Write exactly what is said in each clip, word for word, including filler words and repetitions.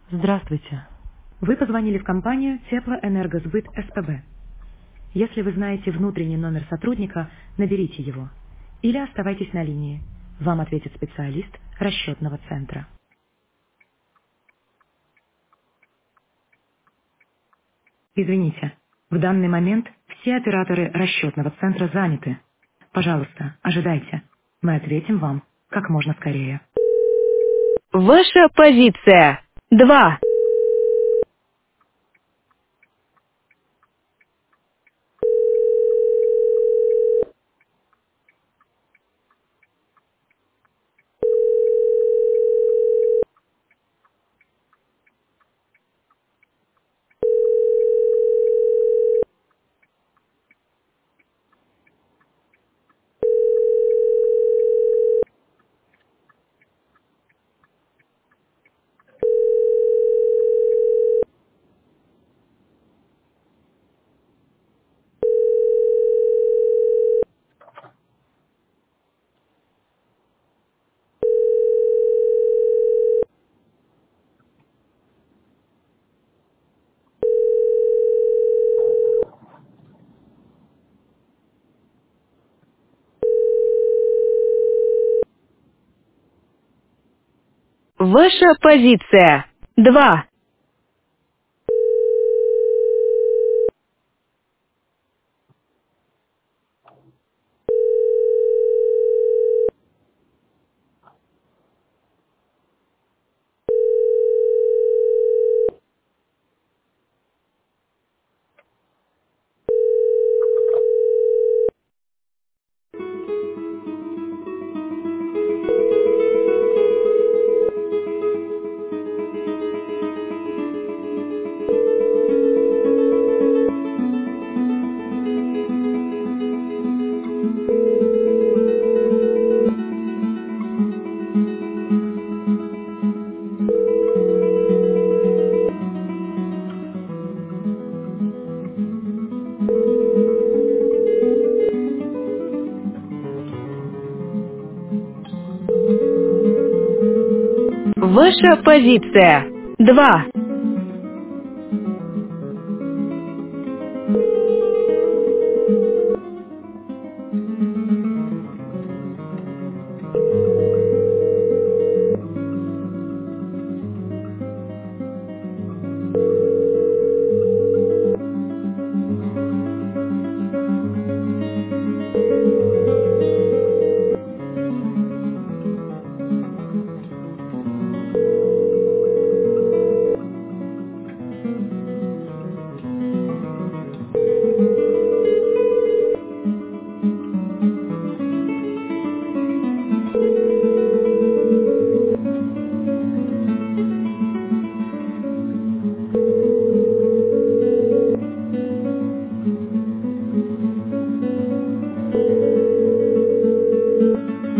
Здравствуйте. Вы позвонили в компанию Теплоэнергосбыт СПБ. Если вы знаете внутренний номер сотрудника, наберите его. Или оставайтесь на линии. Вам ответит специалист расчетного центра. Извините, в данный момент все операторы расчетного центра заняты. Пожалуйста, ожидайте. Мы ответим вам как можно скорее. Ваша позиция. Два. Ваша позиция. Два. Ваша позиция. Два.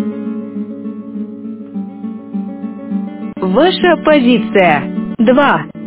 Ваша позиция. Два.